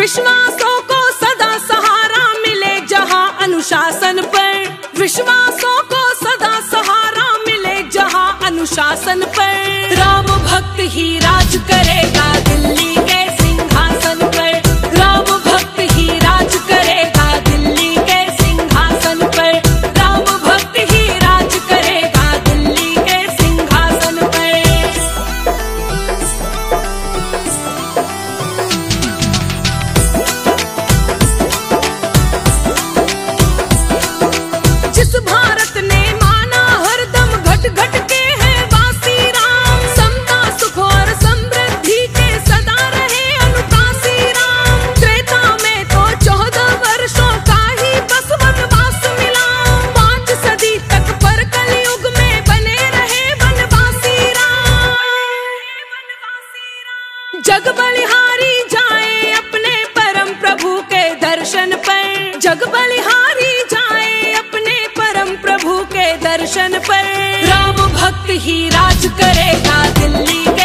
विश्वासों को सदा सहारा मिले जहां अनुशासन पर, विश्वासों को सदा सहारा मिले जहां अनुशासन पर। राम भक्त ही राज करेगा दिल्ली के सिंहासन पर, राम भक्त ही राज करेगा दिल्ली के सिंहासन पर, राम भक्त ही राज करेगा दिल्ली के सिंहासन पर। जिस भारत ने माना हरदम घट घट के है वासी राम, समता सुख और समृद्धि के सदा रहे अनुकासी राम। त्रेता में तो 14 वर्षों का ही बस वनवास मिला, 5 सदी तक पर कलयुग में बने रहे वनवासी राम। जग बलिहारी जाए अपने परम प्रभु के दर्शन पर, जग बलिहारी जाए अपने परम प्रभु के दर्शन पर। राम भक्त ही राज करेगा दिल्ली के